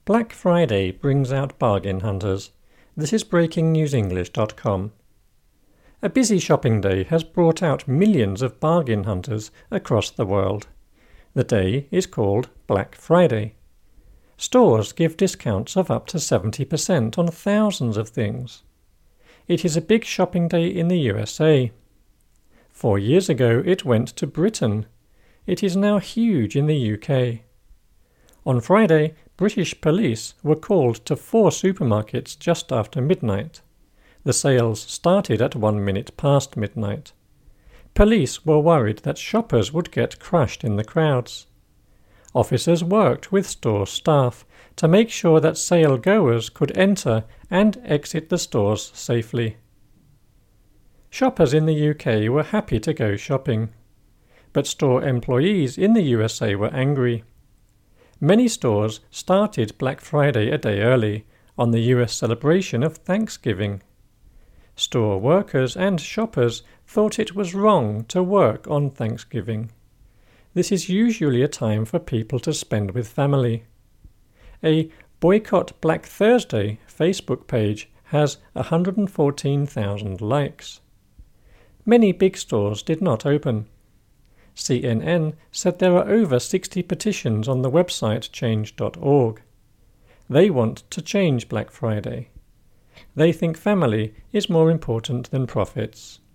Black Friday brings out bargain hunters. This is BreakingNewsEnglish.com. A busy shopping day has brought out millions of bargain hunters across the world. The day is called Black Friday. Stores give discounts of up to 70% on thousands of things. It is a big shopping day in the USA. 4 years ago it went to Britain. It is now huge in the UK. On Friday, British police were called to 4 supermarkets just after midnight. The sales started at 1 minute past midnight. Police were worried that shoppers would get crushed in the crowds. Officers worked with store staff to make sure that sale goers could enter and exit the stores safely. Shoppers in the UK were happy to go shopping, but store employees in the USA were angry. Many stores started Black Friday a day early, on the US celebration of Thanksgiving. Store workers and shoppers thought it was wrong to work on Thanksgiving. This is usually a time for people to spend with family. A Boycott Black Thursday Facebook page has 114,000 likes. Many big stores did not open. CNN said there are over 60 petitions on the website change.org. They want to change Black Friday. They think family is more important than profits.